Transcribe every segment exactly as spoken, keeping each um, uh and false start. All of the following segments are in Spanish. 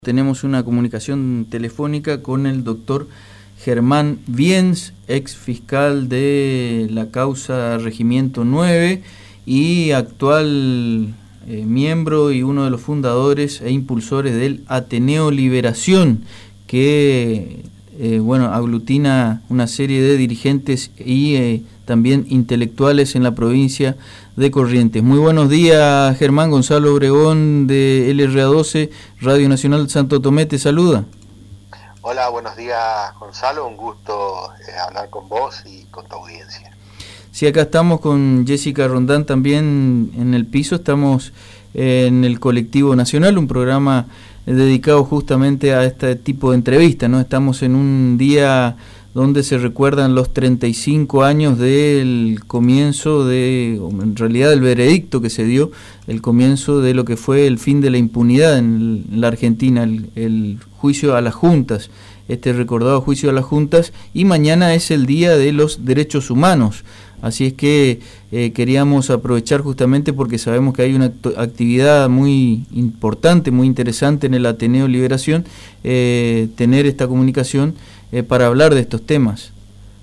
Tenemos una comunicación telefónica con el doctor Germán Wiens, ex fiscal de la causa Regimiento nueve y actual eh, miembro y uno de los fundadores e impulsores del Ateneo Liberación, que eh, bueno, aglutina una serie de dirigentes y eh, también intelectuales en la provincia de Corrientes. Muy buenos días, Germán. Gonzalo Obregón de L R A doce, Radio Nacional Santo Tomé, te saluda. Hola, buenos días, Gonzalo. Un gusto eh, hablar con vos y con tu audiencia. Sí, acá estamos con Jessica Rondán también en el piso. Estamos en el Colectivo Nacional, un programa dedicado justamente a este tipo de entrevistas, ¿no? Estamos en un día donde se recuerdan los treinta y cinco años del comienzo de, en realidad del veredicto que se dio, el comienzo de lo que fue el fin de la impunidad en la Argentina, el, el juicio a las juntas, este recordado juicio a las juntas, y mañana es el Día de los Derechos Humanos. Así es que eh, queríamos aprovechar justamente porque sabemos que hay una actividad muy importante, muy interesante en el Ateneo Liberación, eh, tener esta comunicación eh, para hablar de estos temas.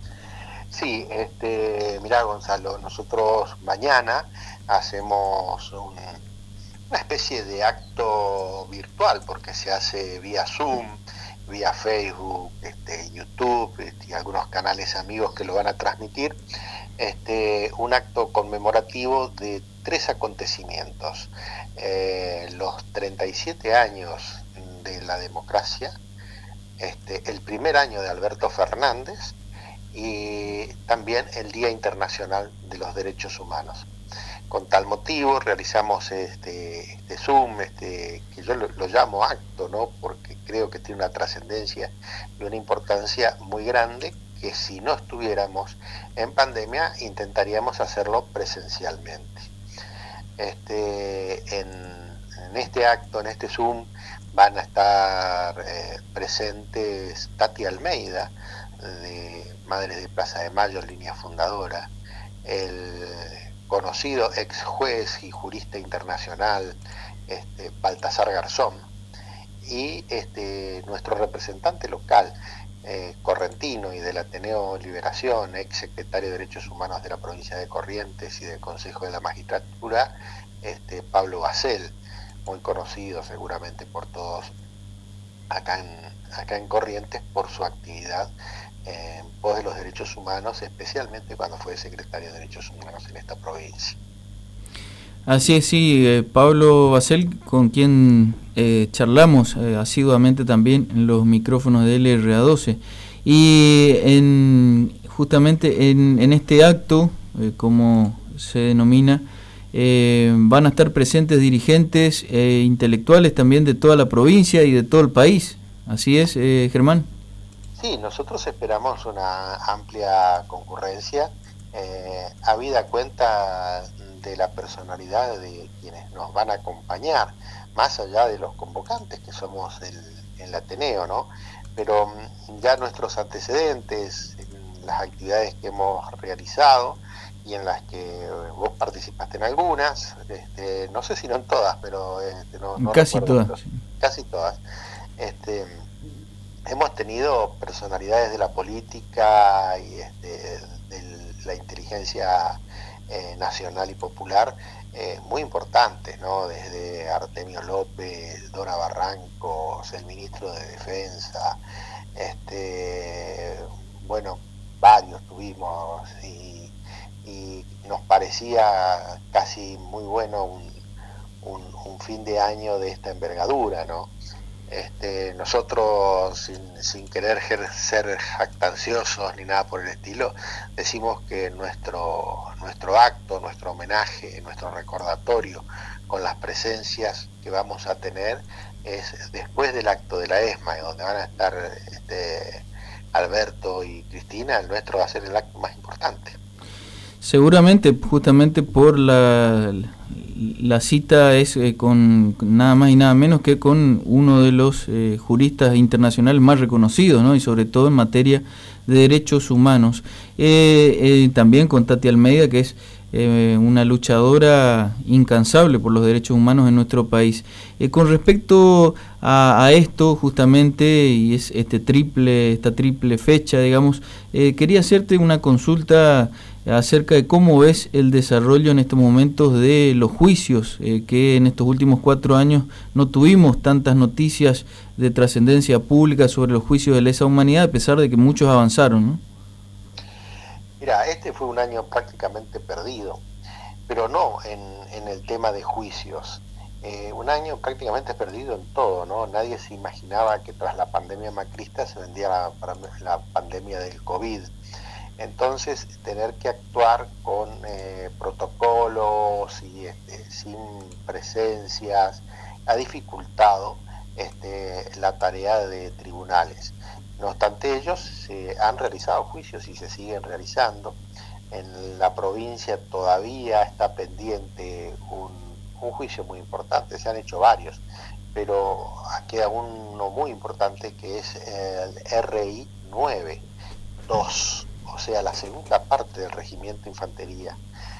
Sí, este, mirá, Gonzalo, nosotros mañana hacemos un, una especie de acto virtual porque se hace vía Zoom, vía Facebook, este, YouTube este, y algunos canales amigos que lo van a transmitir. Este, un acto conmemorativo de tres acontecimientos, eh, los treinta y siete años de la democracia, este, el primer año de Alberto Fernández y también el Día Internacional de los Derechos Humanos. Con tal motivo realizamos este, este Zoom, este, que yo lo, lo llamo acto, ¿no? Porque creo que tiene una trascendencia y una importancia muy grande, que si no estuviéramos en pandemia intentaríamos hacerlo presencialmente. Este, en, en este acto, en este Zoom, van a estar eh, presentes Tati Almeida, de Madres de Plaza de Mayo, línea fundadora, el conocido ex juez y jurista internacional este, Baltasar Garzón, y este, nuestro representante local, Eh, correntino y del Ateneo Liberación, ex secretario de Derechos Humanos de la provincia de Corrientes y del Consejo de la Magistratura, este, Pablo Basel, muy conocido seguramente por todos acá en, acá en Corrientes por su actividad eh, en pos de los derechos humanos, especialmente cuando fue secretario de Derechos Humanos en esta provincia. Así es, sí, eh, Pablo Basel, con quien eh, charlamos eh, asiduamente también en los micrófonos de L R A doce. Y en, justamente en, en este acto, eh, como se denomina, eh, van a estar presentes dirigentes e intelectuales también de toda la provincia y de todo el país. Así es, eh, Germán. Sí, nosotros esperamos una amplia concurrencia, eh, habida cuenta de la personalidad de quienes nos van a acompañar, más allá de los convocantes que somos el, el Ateneo, ¿no? Pero ya nuestros antecedentes, las actividades que hemos realizado y en las que vos participaste en algunas, este, no sé si no en todas, pero este, no, no casi recuerdo, todas, pero casi todas. Este, hemos tenido personalidades de la política y este, de la inteligencia Eh, nacional y popular eh, muy importantes, ¿no? Desde Artemio López, Dora Barrancos, el ministro de Defensa, este, bueno, varios tuvimos y, y nos parecía casi muy bueno un, un, un fin de año de esta envergadura, ¿no? Este, nosotros, sin, sin querer ser jactanciosos ni nada por el estilo, decimos que nuestro, nuestro acto, nuestro homenaje, nuestro recordatorio con las presencias que vamos a tener es después del acto de la ESMA, donde van a estar este, Alberto y Cristina. El nuestro va a ser el acto más importante. Seguramente, justamente por la... La cita es eh, con nada más y nada menos que con uno de los eh, juristas internacionales más reconocidos, ¿no? Y sobre todo en materia de derechos humanos. Eh, eh, también con Tati Almeida, que es eh, una luchadora incansable por los derechos humanos en nuestro país. Eh, con respecto a, a esto justamente, y es este triple, esta triple fecha, digamos, eh, quería hacerte una consulta acerca de cómo ves el desarrollo en estos momentos de los juicios, eh, que en estos últimos cuatro años no tuvimos tantas noticias de trascendencia pública sobre los juicios de lesa humanidad, a pesar de que muchos avanzaron, ¿no? Mira, este fue un año prácticamente perdido, pero no en, en el tema de juicios. Eh, un año prácticamente perdido en todo, ¿no? Nadie se imaginaba que tras la pandemia macrista se vendía la, la pandemia del COVID. Entonces, tener que actuar con eh, protocolos y este, sin presencias ha dificultado este, la tarea de tribunales. No obstante, ellos se han realizado juicios y se siguen realizando. En la provincia todavía está pendiente un, un juicio muy importante, se han hecho varios, pero queda uno muy importante que es el R I nueve dos, o sea, la segunda parte del Regimiento Infantería.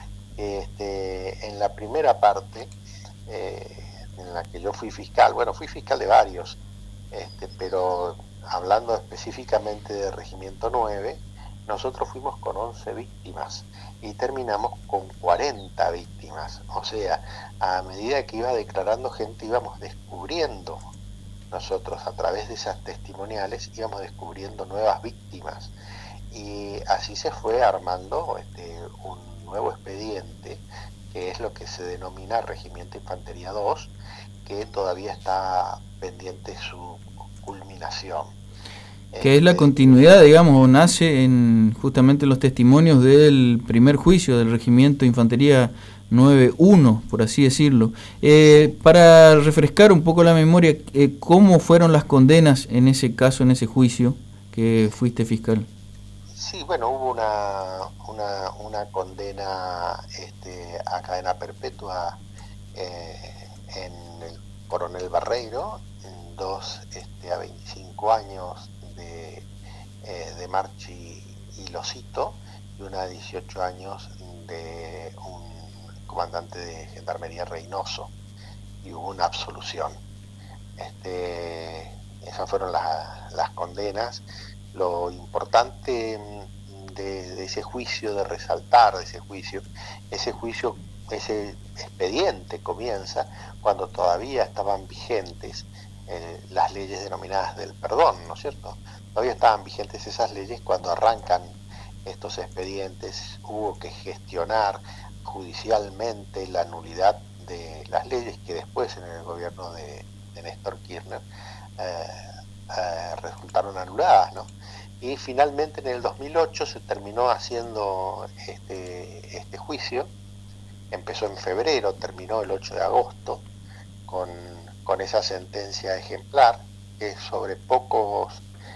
Este, en la primera parte, eh, en la que yo fui fiscal, bueno, fui fiscal de varios, este, pero hablando específicamente del Regimiento nueve, nosotros fuimos con once víctimas y terminamos con cuarenta víctimas. O sea, a medida que iba declarando gente, íbamos descubriendo, nosotros a través de esas testimoniales, íbamos descubriendo nuevas víctimas. Y así se fue armando este, un nuevo expediente, que es lo que se denomina Regimiento Infantería dos, que todavía está pendiente su culminación. Que es la continuidad, digamos, o nace en justamente los testimonios del primer juicio del Regimiento Infantería nueve uno, por así decirlo. Eh, para refrescar un poco la memoria, eh, ¿cómo fueron las condenas en ese caso, en ese juicio que fuiste fiscal? Sí, bueno, hubo una, una, una condena este, a cadena perpetua eh, en el Coronel Barreiro, en dos este, a veinticinco años de, eh, de Marchi y Losito, y una de dieciocho años de un comandante de Gendarmería Reynoso, y hubo una absolución. Este, esas fueron la, las condenas. Lo importante de, de ese juicio, de resaltar de ese juicio, ese juicio, ese expediente comienza cuando todavía estaban vigentes eh, las leyes denominadas del perdón, ¿no es cierto? Todavía estaban vigentes esas leyes cuando arrancan estos expedientes. Hubo que gestionar judicialmente la nulidad de las leyes que después en el gobierno de, de Néstor Kirchner eh, eh, resultaron anuladas, ¿no? Y finalmente en el dos mil ocho se terminó haciendo este, este juicio. Empezó en febrero, terminó el ocho de agosto con, con esa sentencia ejemplar, que es sobre pocos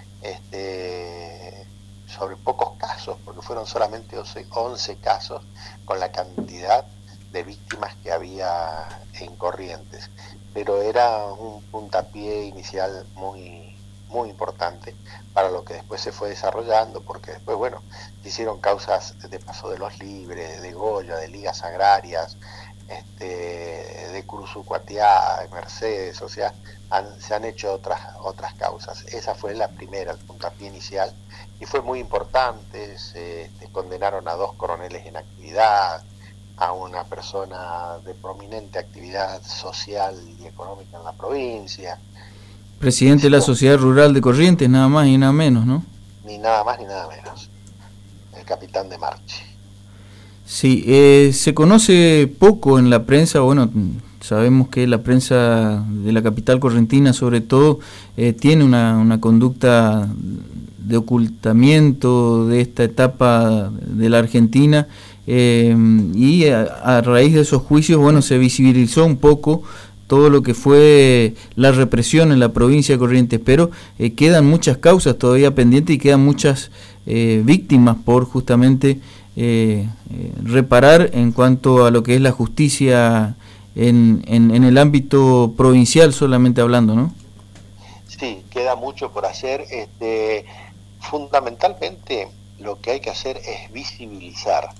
este, sobre pocos casos, porque fueron solamente once casos con la cantidad de víctimas que había en Corrientes, pero era un puntapié inicial muy muy importante para lo que después se fue desarrollando, porque después, bueno, se hicieron causas de Paso de los Libres, de Goya, de ligas agrarias, este, de Curuzucuatiá, de Mercedes, o sea, han, se han hecho otras otras causas. Esa fue la primera, el puntapié inicial, y fue muy importante. Se este, condenaron a dos coroneles en actividad, a una persona de prominente actividad social y económica en la provincia. Presidente de la Sociedad Rural de Corrientes, nada más y nada menos, ¿no? Ni nada más ni nada menos. El capitán de Marchi. Sí, eh, se conoce poco en la prensa, bueno, sabemos que la prensa de la capital correntina sobre todo eh, tiene una, una conducta de ocultamiento de esta etapa de la Argentina, eh, y a, a raíz de esos juicios, bueno, se visibilizó un poco todo lo que fue la represión en la provincia de Corrientes, pero eh, quedan muchas causas todavía pendientes y quedan muchas eh, víctimas por justamente eh, eh, reparar en cuanto a lo que es la justicia en, en, en el ámbito provincial solamente hablando, ¿no? Sí, queda mucho por hacer. Este, fundamentalmente lo que hay que hacer es visibilizar.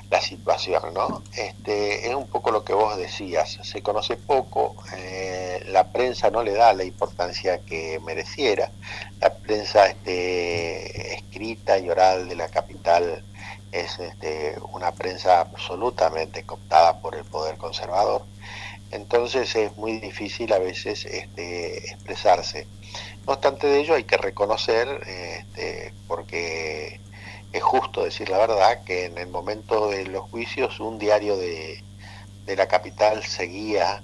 la situación, ¿no? Este, es un poco lo que vos decías, se conoce poco, eh, la prensa no le da la importancia que mereciera, la prensa este, escrita y oral de la capital es este, una prensa absolutamente cooptada por el poder conservador, entonces es muy difícil a veces este, expresarse. No obstante de ello hay que reconocer, este, porque es justo decir la verdad, que en el momento de los juicios un diario de, de la capital seguía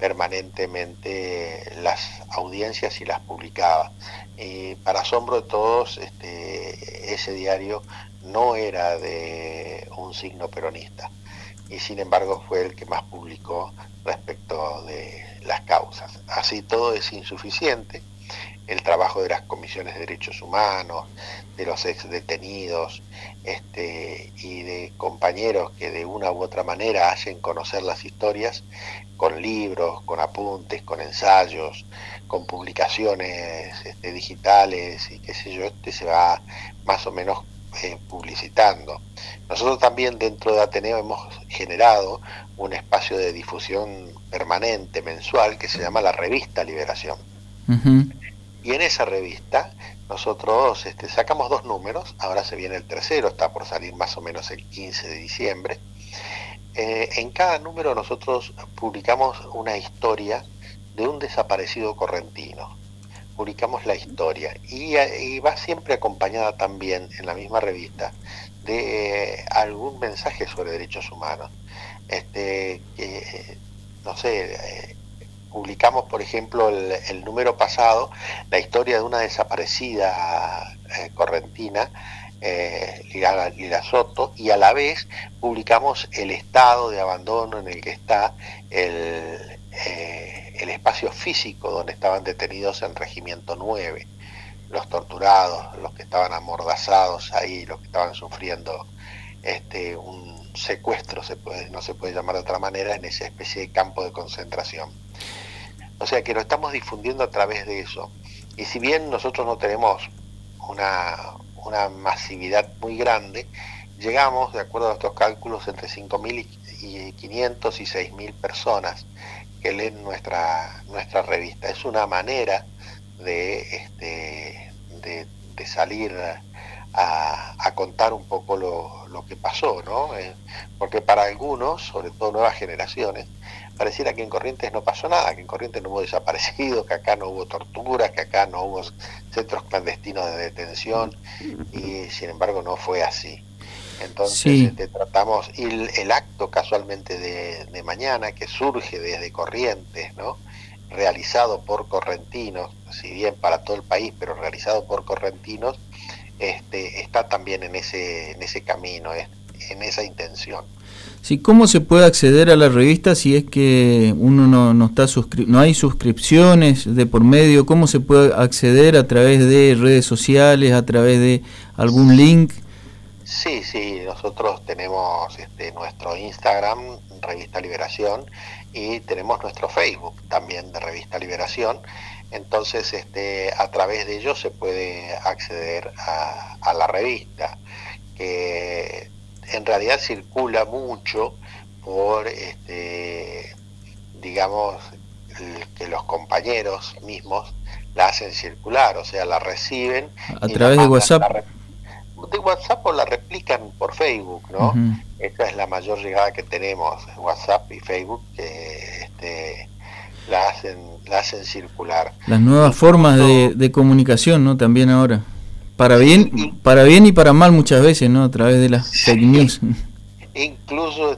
permanentemente las audiencias y las publicaba. Y para asombro de todos, este, ese diario no era de un signo peronista y sin embargo fue el que más publicó respecto de las causas. Así todo es insuficiente. El trabajo de las comisiones de derechos humanos, de los ex detenidos este, y de compañeros que de una u otra manera hacen conocer las historias con libros, con apuntes, con ensayos, con publicaciones este, digitales y qué sé yo, este se va más o menos eh, publicitando. Nosotros también dentro de Ateneo hemos generado un espacio de difusión permanente, mensual, que se llama la Revista Liberación. Uh-huh. Y en esa revista nosotros este, sacamos dos números, ahora se viene el tercero, está por salir más o menos el quince de diciembre. Eh, en cada número nosotros publicamos una historia de un desaparecido correntino. Publicamos la historia y, y va siempre acompañada también en la misma revista de eh, algún mensaje sobre derechos humanos. Este, eh, no sé... Eh, Publicamos, por ejemplo, el, el número pasado, la historia de una desaparecida eh, correntina, eh, Lila, Lila Soto, y a la vez publicamos el estado de abandono en el que está el, eh, el espacio físico donde estaban detenidos en Regimiento nueve, los torturados, los que estaban amordazados ahí, los que estaban sufriendo este, un secuestro, se puede, no se puede llamar de otra manera, en esa especie de campo de concentración. O sea que lo estamos difundiendo a través de eso. Y si bien nosotros no tenemos una, una masividad muy grande, llegamos, de acuerdo a nuestros cálculos, entre cinco mil quinientos y seis mil personas que leen nuestra, nuestra revista. Es una manera de, este, de, de salir a, a contar un poco lo, lo que pasó, ¿no? Eh, porque para algunos, sobre todo nuevas generaciones, pareciera que en Corrientes no pasó nada, que en Corrientes no hubo desaparecidos, que acá no hubo torturas, que acá no hubo centros clandestinos de detención, y sin embargo no fue así. Entonces sí. este, tratamos, y el, el acto casualmente de, de mañana, que surge desde Corrientes, ¿no? Realizado por correntinos, si bien para todo el país, pero realizado por correntinos, este, está también en ese, en ese camino, en esa intención. Sí, ¿cómo se puede acceder a la revista si es que uno no, no está suscri- no hay suscripciones de por medio? ¿Cómo se puede acceder a través de redes sociales, a través de algún link? Sí, sí, nosotros tenemos este, nuestro Instagram, Revista Liberación, y tenemos nuestro Facebook también de Revista Liberación. Entonces, este, a través de ellos se puede acceder a, a la revista, que en realidad circula mucho por, este, digamos, el, que los compañeros mismos la hacen circular, o sea, la reciben. A través de WhatsApp. La, de WhatsApp o la replican por Facebook, ¿no? Uh-huh. Esta es la mayor llegada que tenemos, WhatsApp y Facebook, que este, la hacen, la hacen circular. Las nuevas Incluso, formas de, de comunicación, ¿no? También ahora. Para bien, y, para bien y para mal muchas veces, ¿no? A través de las fake news. Incluso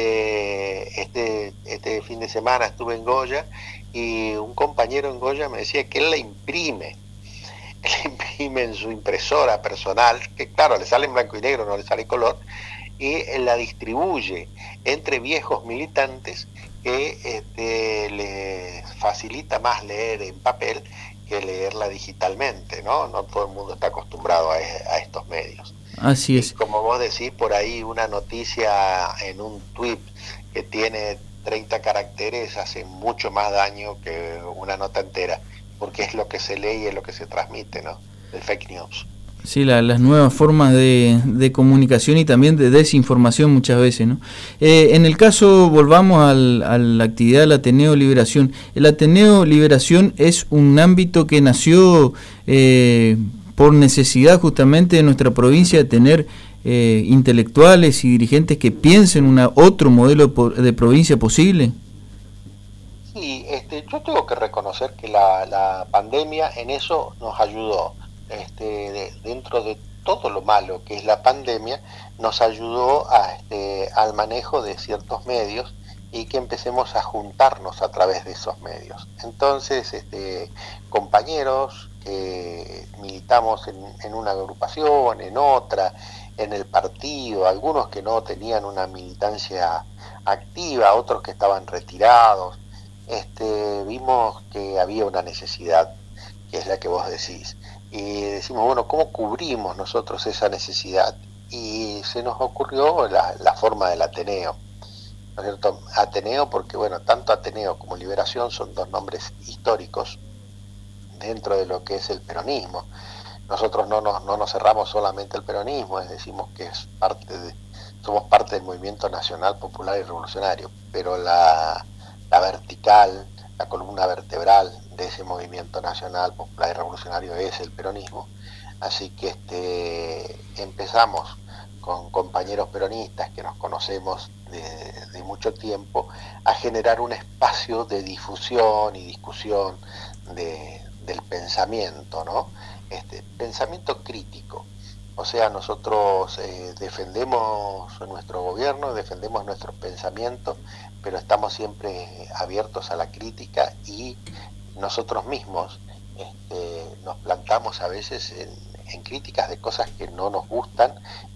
este, este, este fin de semana estuve en Goya y un compañero en Goya me decía que él la imprime, él la imprime en su impresora personal, que claro, le sale en blanco y negro, no le sale color, y él la distribuye entre viejos militantes que este, les facilita más leer en papel que leerla digitalmente, ¿no? No todo el mundo está acostumbrado a, a estos medios. Así es. Y como vos decís, por ahí una noticia en un tweet que tiene treinta caracteres hace mucho más daño que una nota entera, porque es lo que se lee y es lo que se transmite, ¿no? El fake news. Sí, la, las nuevas formas de, de comunicación y también de desinformación muchas veces, ¿no? Eh, en el caso, volvamos al, a la actividad del Ateneo Liberación. El Ateneo Liberación es un ámbito que nació eh, por necesidad justamente de nuestra provincia de tener eh, intelectuales y dirigentes que piensen una otro modelo de provincia posible. Sí, este, yo tengo que reconocer que la, la pandemia en eso nos ayudó. Este, de, dentro de todo lo malo que es la pandemia, nos ayudó a, este, al manejo de ciertos medios y que empecemos a juntarnos a través de esos medios. Entonces, este, compañeros que militamos en, en una agrupación, en otra, en el partido, algunos que no tenían una militancia activa, otros que estaban retirados, este, vimos que había una necesidad, que es la que vos decís. Y decimos, bueno, ¿cómo cubrimos nosotros esa necesidad? Y se nos ocurrió la, la forma del Ateneo, ¿no es cierto? Ateneo porque, bueno, tanto Ateneo como Liberación son dos nombres históricos dentro de lo que es el peronismo. Nosotros no nos, no nos cerramos solamente al peronismo, es decimos que es parte de, somos parte del movimiento nacional, popular y revolucionario, pero la, la vertical, la columna vertebral de ese movimiento nacional, popular y revolucionario es el peronismo. Así que este, empezamos con compañeros peronistas que nos conocemos de, de mucho tiempo a generar un espacio de difusión y discusión de, del pensamiento, ¿no? Este, pensamiento crítico. O sea, nosotros eh, defendemos nuestro gobierno, defendemos nuestros pensamientos, pero estamos siempre abiertos a la crítica y nosotros mismos este, nos plantamos a veces en, en críticas de cosas que no nos gustan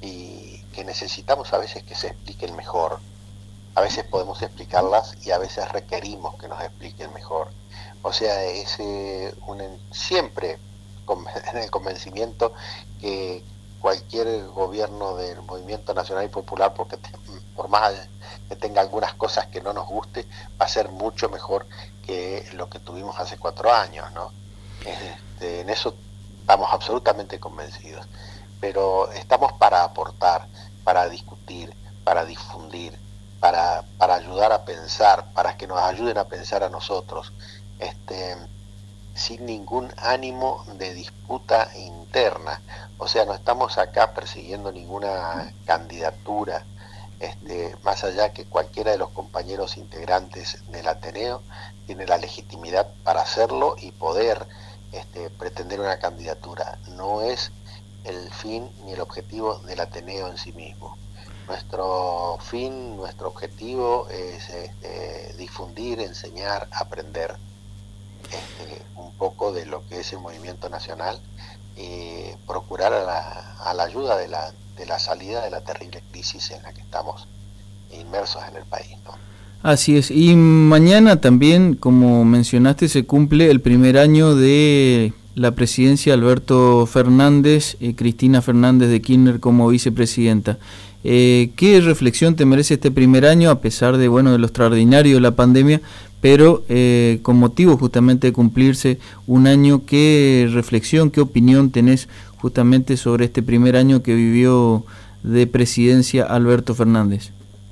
y que necesitamos a veces que se expliquen mejor. A veces podemos explicarlas y a veces requerimos que nos expliquen mejor. O sea, es eh, un, siempre en el convencimiento que cualquier gobierno del Movimiento Nacional y Popular, porque te, por más que tenga algunas cosas que no nos guste, va a ser mucho mejor que lo que tuvimos hace cuatro años, ¿no? Este, en eso estamos absolutamente convencidos, pero estamos para aportar, para discutir, para difundir, para, para ayudar a pensar, para que nos ayuden a pensar a nosotros, este, sin ningún ánimo de disputa interna. O sea, no estamos acá persiguiendo ninguna candidatura, este, más allá que cualquiera de los compañeros integrantes del Ateneo tiene la legitimidad para hacerlo y poder este, pretender una candidatura. No es el fin ni el objetivo del Ateneo en sí mismo. Nuestro fin, nuestro objetivo es este, difundir, enseñar, aprender este, un poco de lo que es el movimiento nacional y procurar a la, a la ayuda de la, de la salida de la terrible crisis en la que estamos inmersos en el país, ¿no? Así es, y mañana también, como mencionaste, se cumple el primer año de la presidencia de Alberto Fernández, eh, Cristina Fernández de Kirchner como vicepresidenta. Eh, ¿Qué reflexión te merece este primer año, a pesar de, bueno, de lo extraordinario de la pandemia, pero eh, con motivo justamente de cumplirse un año? ¿Qué reflexión, qué opinión tenés justamente sobre este primer año que vivió de presidencia Alberto Fernández?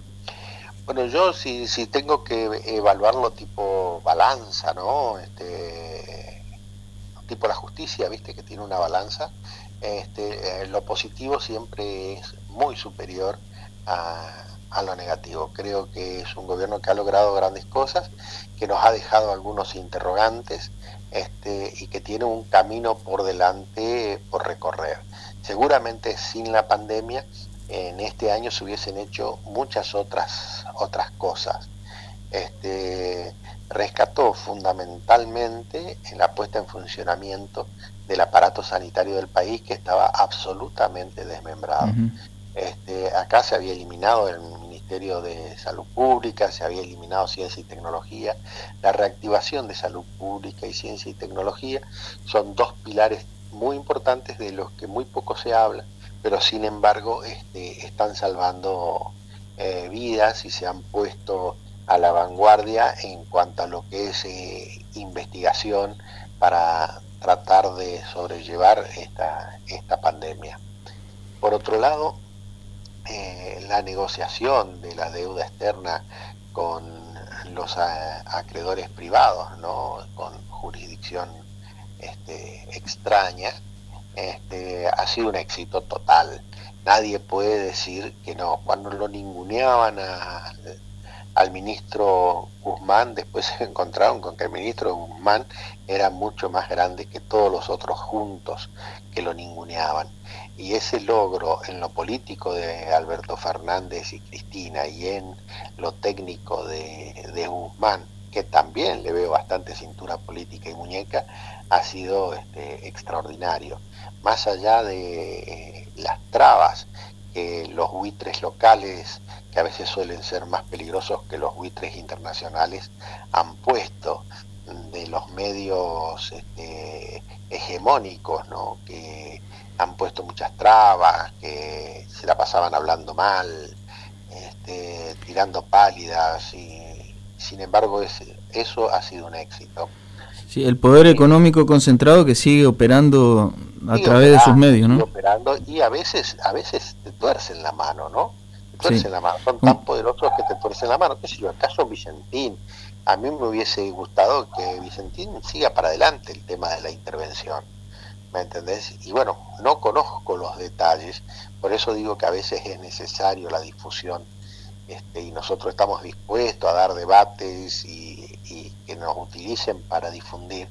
Bueno, yo si, si tengo que evaluarlo tipo balanza, ¿no? Este, tipo la justicia, ¿viste? Que tiene una balanza. Este, eh, lo positivo siempre es muy superior a, a lo negativo. Creo que es un gobierno que ha logrado grandes cosas, que nos ha dejado algunos interrogantes este, y que tiene un camino por delante por recorrer. Seguramente sin la pandemia en este año se hubiesen hecho muchas otras otras cosas. Este, rescató fundamentalmente en la puesta en funcionamiento del aparato sanitario del país, que estaba absolutamente desmembrado. Uh-huh. Este, acá se había eliminado el Ministerio de Salud Pública, se había eliminado Ciencia y Tecnología. La reactivación de Salud Pública y Ciencia y Tecnología son dos pilares muy importantes de los que muy poco se habla, pero sin embargo este, están salvando eh, vidas y se han puesto a la vanguardia en cuanto a lo que es eh, investigación para tratar de sobrellevar esta, esta pandemia. Por otro lado, eh, la negociación de la deuda externa con los a, acreedores privados, ¿no? Con jurisdicción este, extraña, este, ha sido un éxito total. Nadie puede decir que no. Cuando lo ninguneaban a, al ministro Guzmán, después se encontraron con que el ministro Guzmán era mucho más grande que todos los otros juntos que lo ninguneaban. Y ese logro en lo político de Alberto Fernández y Cristina y en lo técnico de, de Guzmán, que también le veo bastante cintura política y muñeca, ha sido este, extraordinario. Más allá de eh, las trabas que los buitres locales, que a veces suelen ser más peligrosos que los buitres internacionales, han puesto de los medios este, hegemónicos, ¿no? Que han puesto muchas trabas, que se la pasaban hablando mal, este, tirando pálidas, y sin embargo es, eso ha sido un éxito. Sí, el poder económico concentrado que sigue operando a sigue través operando, de sus medios, ¿no? Sigue operando, y a veces, a veces te tuercen la mano, ¿no? Te tuercen Sí. la mano, son tan poderosos que te tuercen la mano. ¿Qué sé yo? El caso Vicentín. A mí me hubiese gustado que Vicentín siga para adelante el tema de la intervención, ¿me entendés? Y bueno, no conozco los detalles, por eso digo que a veces es necesario la difusión, este, y nosotros estamos dispuestos a dar debates y, y que nos utilicen para difundir.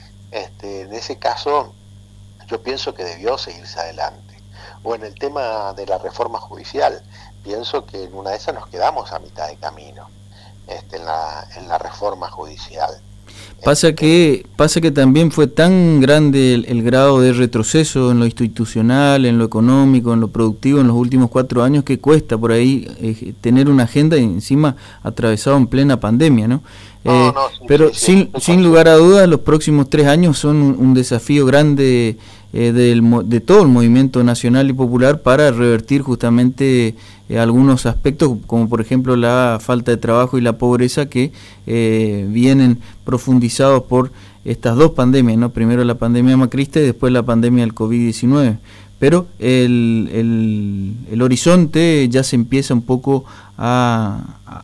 Este, en ese caso, yo pienso que debió seguirse adelante. O en el tema de la reforma judicial, pienso que en una de esas nos quedamos a mitad de camino, este, en la, en la reforma judicial. Pasa que, pasa que también fue tan grande el, el grado de retroceso en lo institucional, en lo económico, en lo productivo en los últimos cuatro años, que cuesta por ahí eh, tener una agenda y encima atravesado en plena pandemia, ¿no? No, eh, no, sí, pero sí, sí, sin, sí, sin sí. lugar a dudas, los próximos tres años son un, un desafío grande eh, del, de todo el movimiento nacional y popular para revertir justamente eh, algunos aspectos, como por ejemplo la falta de trabajo y la pobreza que eh, vienen profundizados por estas dos pandemias, ¿no? Primero la pandemia macrista y después la pandemia del COVID diecinueve. Pero el, el, el horizonte ya se empieza un poco a,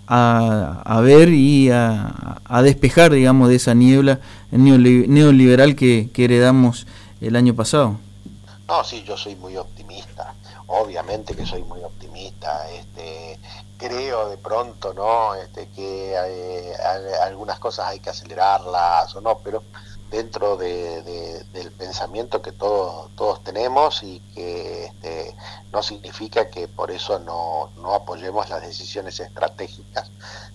a, a ver y a, a despejar, digamos, de esa niebla neoliberal que, que heredamos el año pasado. No, sí, yo soy muy optimista, obviamente que soy muy optimista, este, creo de pronto, ¿no? Este, que eh, algunas cosas hay que acelerarlas o no, pero dentro de, de, del pensamiento que todos todos tenemos, y que este, no significa que por eso no, no apoyemos las decisiones estratégicas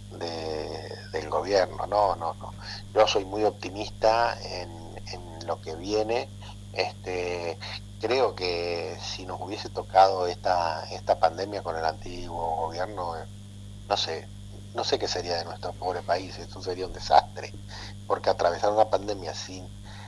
de, del gobierno, no, no, no. Yo soy muy optimista en, en lo que viene. Este, creo que si nos hubiese tocado esta, esta pandemia con el antiguo gobierno, no sé, no sé qué sería de nuestro pobre país. Esto sería un desastre, porque atravesar una pandemia sin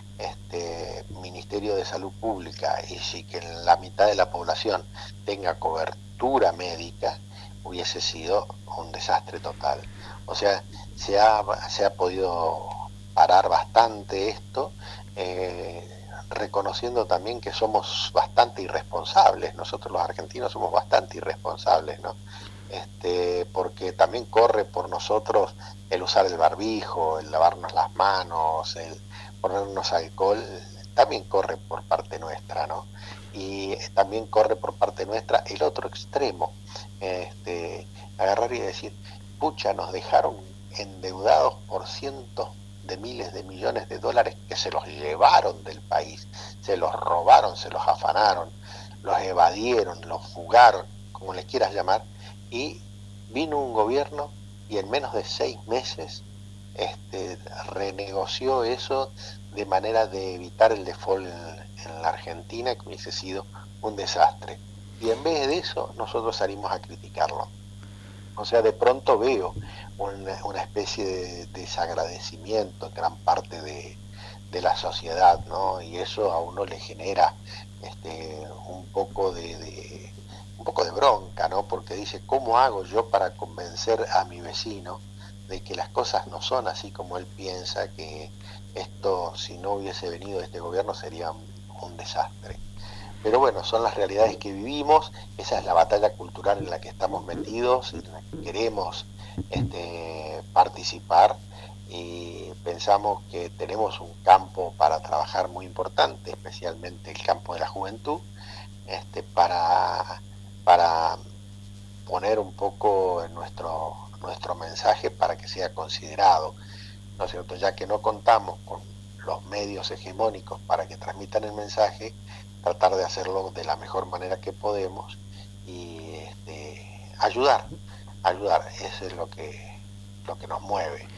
este Ministerio de Salud Pública y si que la mitad de la población tenga cobertura médica, hubiese sido un desastre total. O sea, se ha, se ha podido parar bastante esto, eh, reconociendo también que somos bastante irresponsables. Nosotros los argentinos somos bastante irresponsables, ¿no? Este, porque también corre por nosotros el usar el barbijo, el lavarnos las manos, el ponernos alcohol, también corre por parte nuestra, ¿no? Y también corre por parte nuestra el otro extremo, este, agarrar y decir, pucha, nos dejaron endeudados por cientos de miles de millones de dólares que se los llevaron del país, se los robaron, se los afanaron, los evadieron, los fugaron, como les quieras llamar, y vino un gobierno y en menos de seis meses este, renegoció eso de manera de evitar el default en, en la Argentina, que hubiese sido un desastre. Y en vez de eso, nosotros salimos a criticarlo. O sea, de pronto veo una, una especie de desagradecimiento en gran parte de, de la sociedad, ¿no? Y eso a uno le genera este, un poco de, de un poco de bronca, ¿no? Porque dice, ¿cómo hago yo para convencer a mi vecino de que las cosas no son así como él piensa, que, esto, si no hubiese venido este gobierno, sería un, un desastre. Pero bueno, son las realidades que vivimos, esa es la batalla cultural en la que estamos metidos, en la que queremos este, participar, y pensamos que tenemos un campo para trabajar muy importante, especialmente el campo de la juventud, este, para, para poner un poco en nuestro, nuestro mensaje para que sea considerado, ¿no es cierto? Ya que no contamos con los medios hegemónicos para que transmitan el mensaje, tratar de hacerlo de la mejor manera que podemos y este, ayudar, ayudar, eso es lo que, lo que nos mueve.